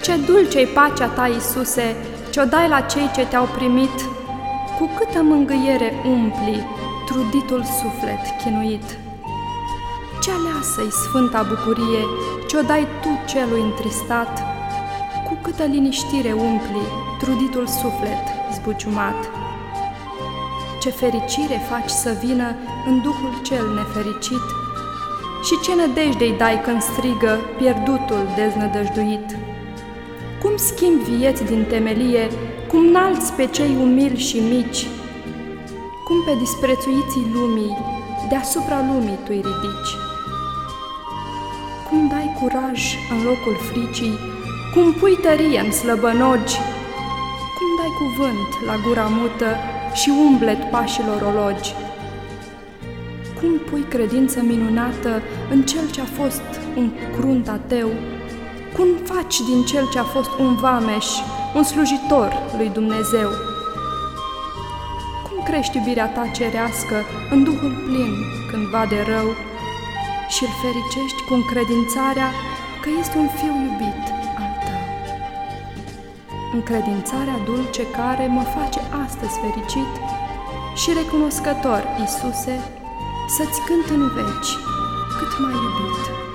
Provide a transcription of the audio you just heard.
Ce dulce-i pacea ta, Iisuse, ce-o dai la cei ce te-au primit, cu câtă mângâiere umpli truditul suflet chinuit. Ce aleasă-i sfânta bucurie, ce-o dai tu celui întristat, cu câtă liniștire umpli truditul suflet zbuciumat. Ce fericire faci să vină în duhul cel nefericit și ce nădejde-i dai când strigă pierdutul deznădăjduit. Cum schimbi vieți din temelie, cum înalți pe cei umili și mici, cum pe disprețuiții lumii deasupra lumii tu-i ridici. Cum dai curaj în locul fricii, cum pui tărie în slăbănogi, cum dai cuvânt la gura mută și umblet pașilor ologi. Cum pui credință minunată în cel ce-a fost un crunt ateu, cum faci din cel ce-a fost un vameș un slujitor lui Dumnezeu. Cum crești iubirea ta cerească în duhul plin când vade rău și îl fericești cu încredințarea că este un fiu iubit al tău. Încredințarea dulce care mă face astăzi fericit și recunoscător, Iisuse, să-ți cânt în veci cât mai iubit.